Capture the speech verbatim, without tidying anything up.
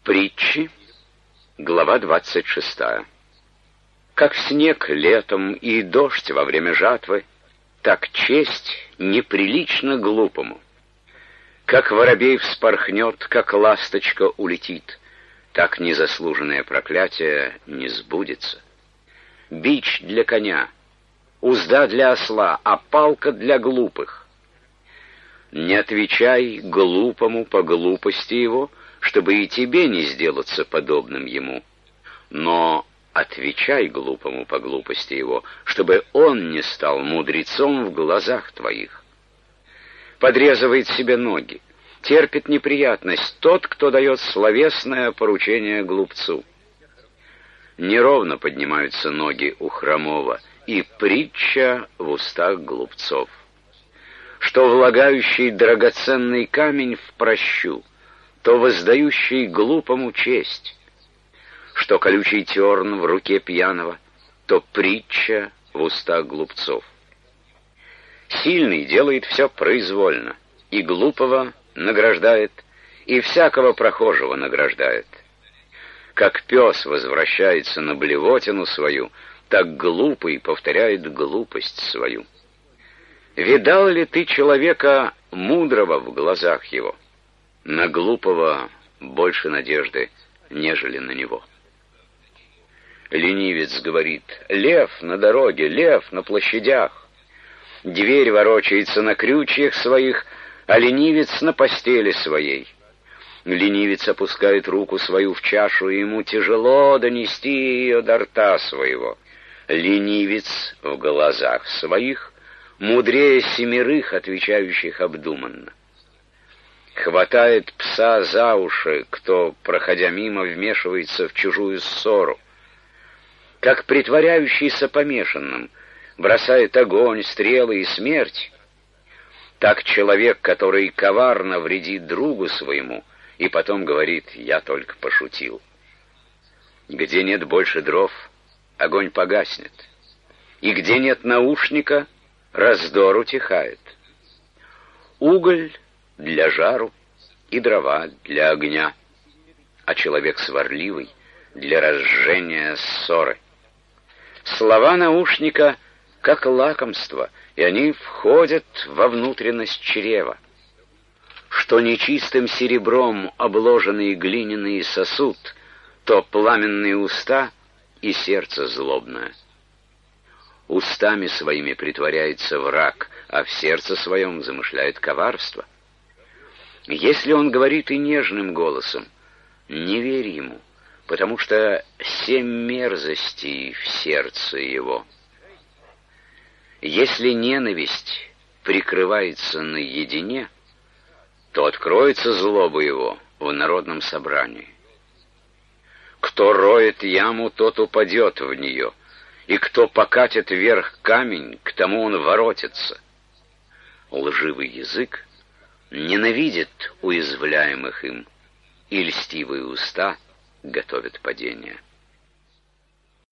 Притчи, глава двадцать шестая. Как снег летом и дождь во время жатвы, так честь неприлично глупому. Как воробей вспорхнет, как ласточка улетит, так незаслуженное проклятие не сбудется. Бич для коня, узда для осла, а палка для глупых. Не отвечай глупому по глупости его, чтобы и тебе не сделаться подобным ему. Но отвечай глупому по глупости его, чтобы он не стал мудрецом в глазах твоих. Подрезывает себе ноги, терпит неприятность тот, кто дает словесное поручение глупцу. Неровно поднимаются ноги у хромого, и притча в устах глупцов. Что влагающий драгоценный камень в прощу, то воздающий глупому честь. Что колючий терн в руке пьяного, то притча в устах глупцов. Сильный делает все произвольно, и глупого награждает, и всякого прохожего награждает. Как пес возвращается на блевотину свою, так глупый повторяет глупость свою. Видал ли ты человека мудрого в глазах его? На глупого больше надежды, нежели на него. Ленивец говорит: лев на дороге, лев на площадях. Дверь ворочается на крючьях своих, а ленивец на постели своей. Ленивец опускает руку свою в чашу, и ему тяжело донести ее до рта своего. Ленивец в глазах своих мудрее семерых, отвечающих обдуманно. Хватает пса за уши, кто, проходя мимо, вмешивается в чужую ссору. Как притворяющийся помешанным бросает огонь, стрелы и смерть, так человек, который коварно вредит другу своему и потом говорит: «Я только пошутил». Где нет больше дров, огонь погаснет, и где нет наушника, раздор утихает. Уголь для жару и дрова для огня, а человек сварливый для разжения ссоры. Слова наушника как лакомство, и они входят во внутренность чрева. Что нечистым серебром обложенный глиняный сосуд, то пламенные уста и сердце злобное. Устами своими притворяется враг, а в сердце своем замышляет коварство. Если он говорит и нежным голосом, не верь ему, потому что семь мерзостей в сердце его. Если ненависть прикрывается наедине, то откроется злоба его в народном собрании. Кто роет яму, тот упадет в нее, и кто покатит вверх камень, к тому он воротится. Лживый язык ненавидит уязвляемых им, и льстивые уста готовят падение.